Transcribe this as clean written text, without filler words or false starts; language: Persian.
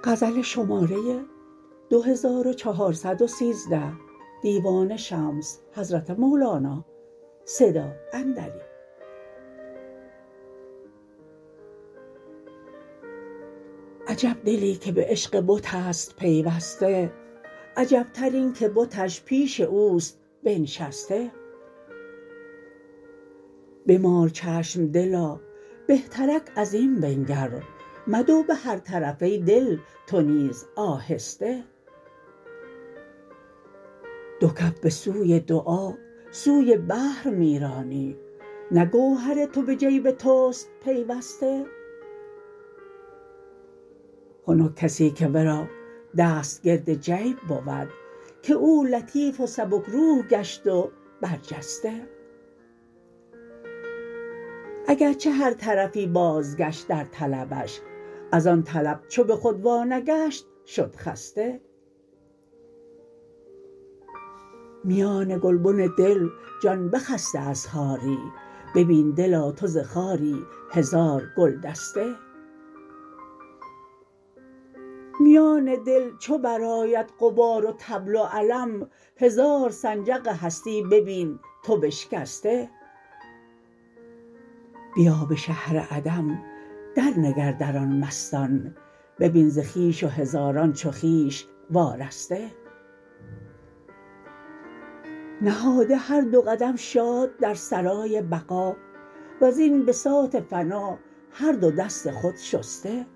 غزل شماره 2413 دیوان شمس حضرت مولانا صدا اندری. عجب دلی که به عشق بت است پیوسته، عجبتر این که بتش پیش اوست بنشسته. بمال چشم دلا بهترک از این بنگر، مدو به هر طرف ای دل تو نیز آهسته. دو کف به سوی دعا سوی بحر می رانی، نه گوهر تو به جیب توست پیوسته. خنک کسی که ورا دست گرد جیب بود، که او لطیف و سبک روح گشت و برجسته. اگرچه هر طرفی بازگشت در طلبش، از آن طلب چو به خود وانگشت شد خسته. میان گلبن دل جان بخسته از خاری، ببین دلا تو ز خاری هزار گلدسته. میان دل چو برآید غبار و طبل و علم، هزار سنجق هستی ببین تو بشکسته. بیا به شهر عدم درنگر در آن مستان، ببین ز خویش و هزاران چو خویش وارسته. نهاده هر دو قدم شاد در سرای بقا، وزین بساط فنا هر دو دست خود شسته.